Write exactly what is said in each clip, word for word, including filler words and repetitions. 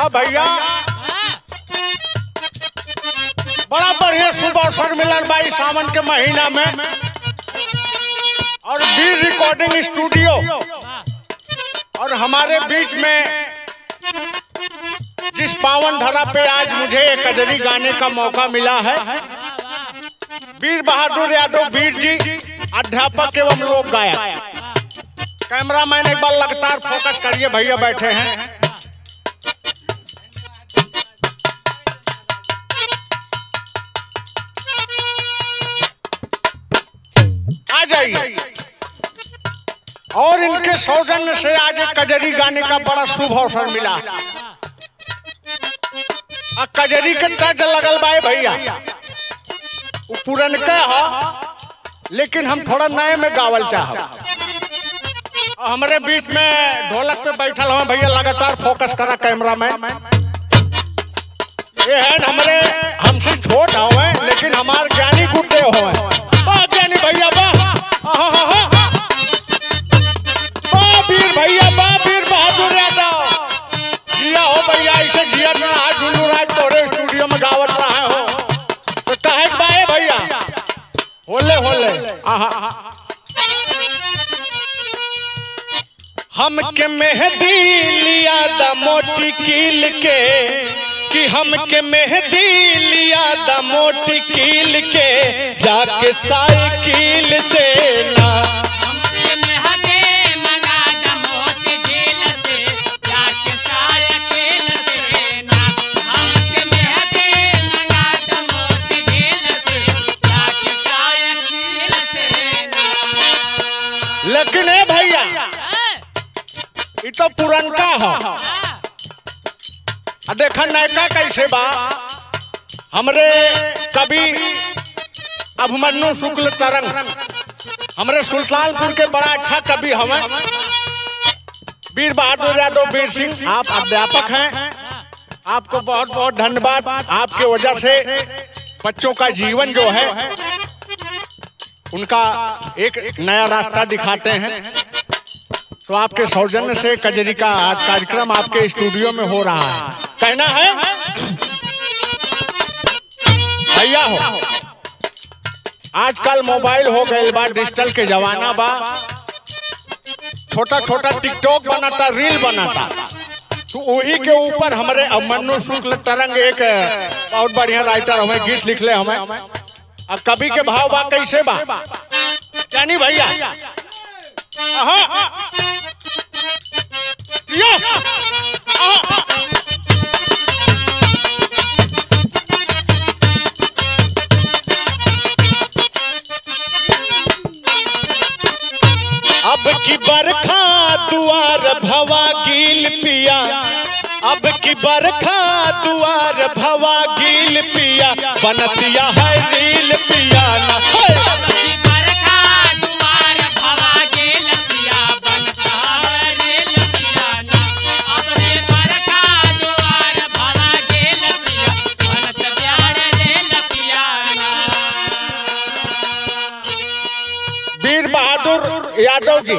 देखा भैया बड़ा बढ़िया शुभ अवसर मिलल भाई सावन के महीना में और वीर रिकॉर्डिंग स्टूडियो और हमारे बीच में जिस पावन धरा पे आज मुझे एक कजरी गाने का मौका मिला है, वीर बहादुर यादव वीर जी अध्यापक एवं लोक गायक। कैमरामैन एक बार लगातार फोकस करिए, भैया बैठे हैं। आ जाइए। और इनके सौजन्य से आज एक कजरी गाने का बड़ा शुभ अवसर मिला। आ कजरी के तर्ज लगल बाए भैया, वो पुरनका है लेकिन हम थोड़ा नए में गावल चाह। हमारे बीच में ढोलक पे बैठल हो भैया, लगातार फोकस करा कैमरामैन। ये है हमारे हमसे छोट हुए लेकिन हमारे ज्ञानी गुड्डे हुए। वाह ज्ञानी भैया वाह, वीर भैया वाह, वीर बहादुर यादव जिया हो भैया। ऐसे जिया ना आज झुल्लू राज तोरे स्टूडियो में गावत रहा हो तो कहे बाए भैया होले होले। हम के मेहंदी लिया द मोटी कील के, कि हम के मेहंदी लिया द मोटी कील के, जाके साइकिल से ना लेकिन ए भैया ये तो पुरनका है। देखा नयका कैसे बा। हमरे कवि अभिमन्यु शुक्ल तरंग हमरे सुल्तानपुर के बड़ा अच्छा कवि हमें वीर बहादुर यादव वीर सिंह, आप अध्यापक हैं। आपको बहुत बहुत धन्यवाद। आपके वजह से बच्चों का जीवन जो है उनका एक नया रास्ता दिखाते हैं। तो आपके सौजन्य से कजरी का आज कार्यक्रम आपके स्टूडियो में हो रहा है। कहना है भैया हो, आजकल मोबाइल हो गए बा, डिजिटल के जमाना बा। छोटा छोटा टिकटॉक बनाता, रील बनाता, तो वही के ऊपर हमारे अभिमन्यु शुक्ल तरंग एक बहुत बढ़िया राइटर हमें गीत लिख ले हमें। अब कवि के भाव बा कैसे बा जानी भैया। अब की बरखा दुआर भवा गील पिया, अब की बरखा दुआर भवा गील पिया, बनतिया है रील पिया ना। वीर बहादुर यादव जी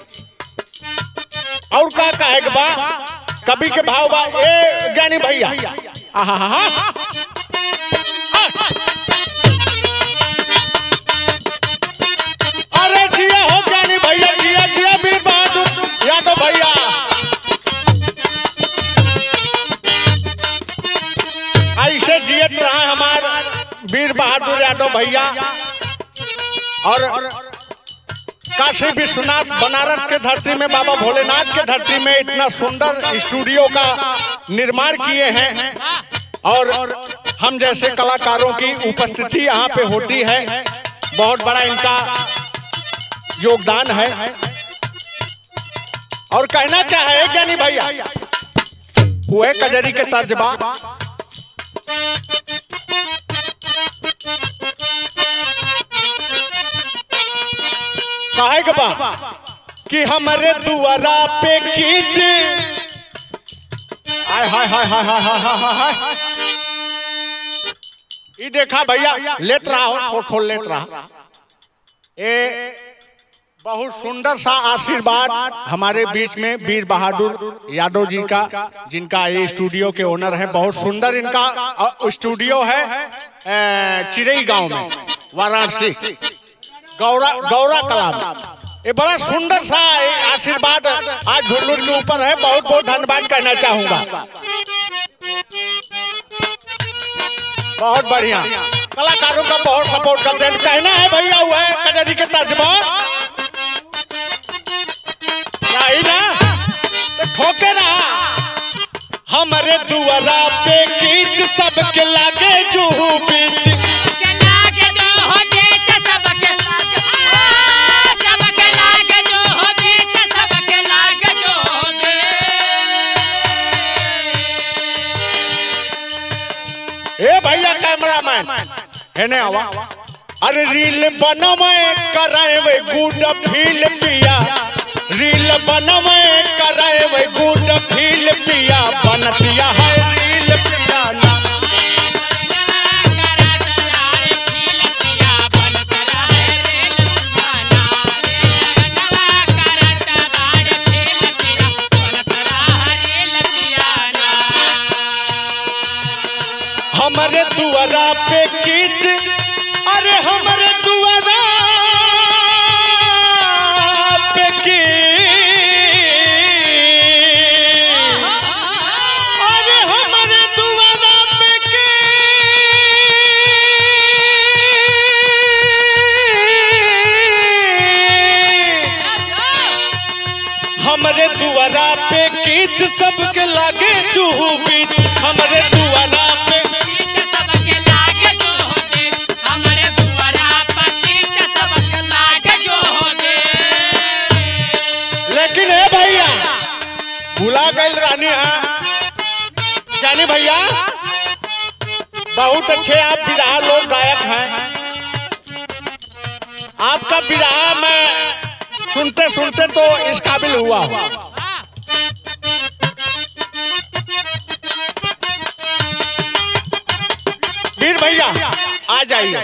और का कहे बा कवि के भाव बा ए ज्ञानी भैया। अरे जिया हो ज्ञानी भैया, जिया जिया वीर बहादुर यादव भैया। ऐसे जियत रहा हमारा वीर बहादुर यादव भैया। और काशी विश्वनाथ बनारस के धरती में, बाबा भोलेनाथ के धरती में इतना सुंदर स्टूडियो का निर्माण किए हैं। और हम जैसे कलाकारों की उपस्थिति यहाँ पे होती है, बहुत बड़ा इनका योगदान है। और कहना क्या है ज्ञानी भैया, वो है कजरी के तर्जबा। कहे बा कि हमारे दुआरा पे खींच, हाय हाय हाय हाय हाय हाय हाय। ये देखा भैया लेट रहा हो, खोल लेट रहा। ए बहुत सुंदर सा आशीर्वाद हमारे बीच में वीर बहादुर यादव जी का, जिनका ये स्टूडियो के ओनर है। बहुत सुंदर इनका स्टूडियो है चिरई गांव में, वाराणसी, गौरा गौरा कला में। ये बड़ा सुंदर सा आशीर्वाद आज झुल्लुर के ऊपर है। बहुत बहुत धन्यवाद कहना चाहूंगा। बहुत बढ़िया कलाकारों का बहुत सपोर्ट करते हैं। कहना है भैया हुआ है कजरी के तजबा ना तो ठोके ना। हमारे दुआरा पे कीच सबके लागे जूहू बीच, सबके लागे जो हो बीच, सबके लागे सबके लागे जो हो बीच, सबके लागे जो हो बीच। ए भैया कैमरामैन है ने आवा। अरे रील बनवे करावे गुड फील पिया, रील बनवे करावे गुड फील पिया, बनतिया है रील पिया ना। हमारे दुआरा पे कीच, अरे हमारे दुआरा पे कीच, अरे हमारे दुआरा पे कीच, हमारे दुआरा पे कीच सबके लागे जूहू बीच, हमारे दुआरा पे भुला गई रानी। हाँ जानी भैया बहुत अच्छे आप बिरहा लोग गायक हैं। आपका बिरहा मैं सुनते सुनते तो इस काबिल हुआ। वीर भैया आ जाइए।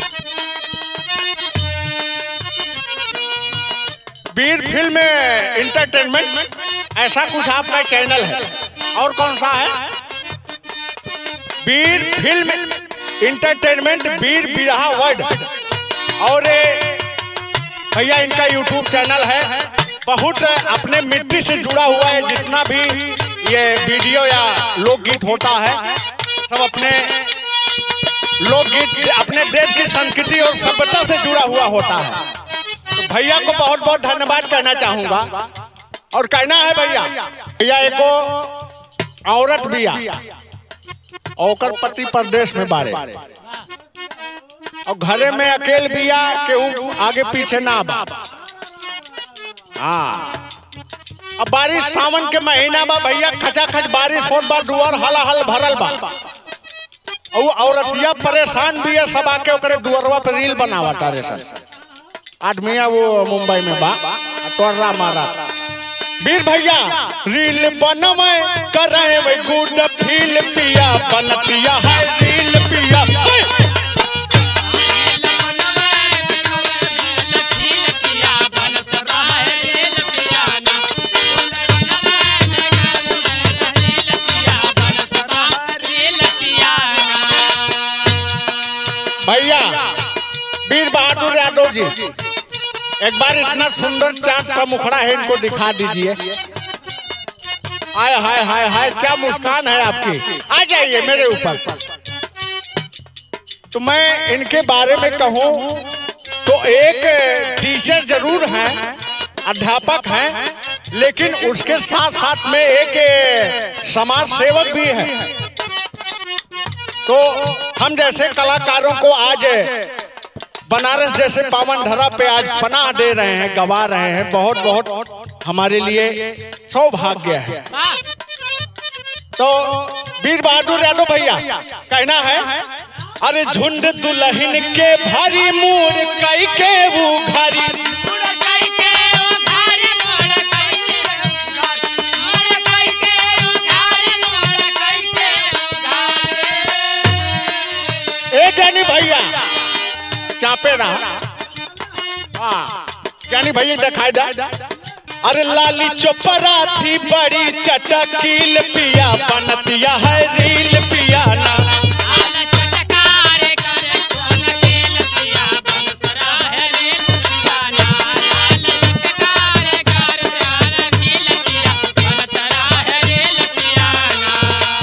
वीर फिल्म इंटरटेनमेंट ऐसा कुछ आपका चैनल है। और कौन सा है? वीर फिल्म इंटरटेनमेंट, वीर बिरहा वर्ड। और भैया इनका यूट्यूब चैनल है। बहुत अपने मिट्टी से जुड़ा हुआ है। जितना भी ये वीडियो या लोकगीत होता है सब अपने लोकगीत, अपने देश की संस्कृति और सभ्यता से जुड़ा हुआ होता है। तो भैया को बहुत बहुत धन्यवाद कहना चाहूंगा। और कहना है भैया, भैया एको औरत बिया और पति परदेश में बारे, और घरे में अकेले बिया केहू आगे पीछे ना बा। हाँ अब बारिश सावन के महीना बा भैया, खचा खच बारिश होत बा, दुआर हला हल भरल बा। और औरतिया परेशान बिया, सब आके ओकरे दुआरवा पे रील बनावा तारे सन। आदमिया वो मुंबई में बा टोर्रा मारा। वीर भैया रील बनवे करावे गुड फील पिया, बनतिया है रील पिया। भैया वीर बहादुर यादव जी एक बार इतना सुंदर चांद सा मुखड़ा है, इनको दिखा दीजिए। आय हाय हाय हाय क्या मुस्कान है आपकी। आ जाइए मेरे ऊपर। तो मैं इनके बारे में कहूँ तो एक टीचर जरूर हैं, अध्यापक हैं, लेकिन उसके साथ साथ में एक समाज सेवक भी है। तो हम जैसे कलाकारों को आज बनारस जैसे पावन धरा पे आज पनाह दे रहे हैं, गवा रहे हैं, बहुत बहुत हमारे लिए सौभाग्य है। तो वीर बहादुर यादव भैया कहना है, अरे झुंड दुल्हन के भारी मूड कई के वो घारी, एक भैया चापे रहा। हाँ ज्ञानी भैया दिखाई दा। अरे लाली चोपरा थी बड़ी चटकील पिया बनतिया है रील पिया ना। लाल चटकार कर सोन खेल पिया बनतरा है रील पिया ना। लाल चटकार कर प्यार खेल पिया बनतरा है रील पिया ना।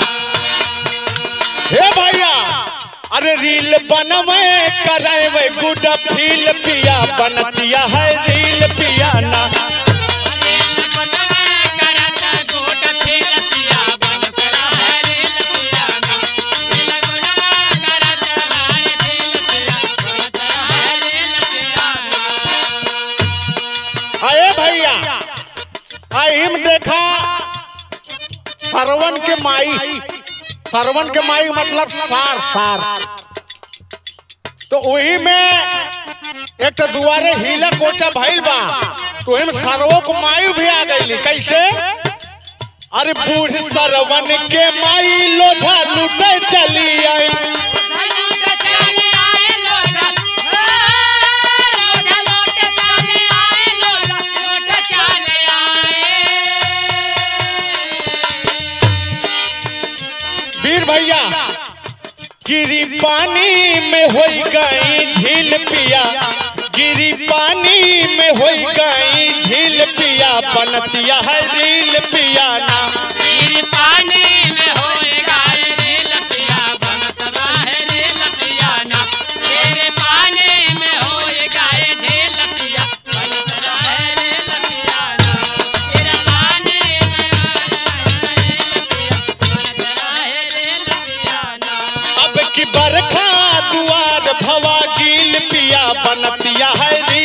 हे भैया अरे रील बनवे करावे गुड फील पिया बनतिया है रील पिया ना। आए भैया आइम देखा सरवन के माई, सरवन के माई मतलब सार सार। तो वही में एक तो दुआरे हीला कोचा भइल बा, तो हम सरवो को माई भी आ गई। कैसे? अरे बूढ़ सरवन के माई लोधा लूटे चली आई। वीर भैया गिरी पानी में होई गई ढील पिया, गिरी पानी में होई गई ढील पिया बनतिया है रील पिया ना। गिरी पानी में होए गाय रील पिया बनतरा है रील पिया ना। गिरी पानी में होए गाय ढील पिया बनतरा है रील पिया ना। गिरी पानी में बनतरा है रील पिया ना। अब की बरखा दुआर भवा गिल पिया बनतिया है।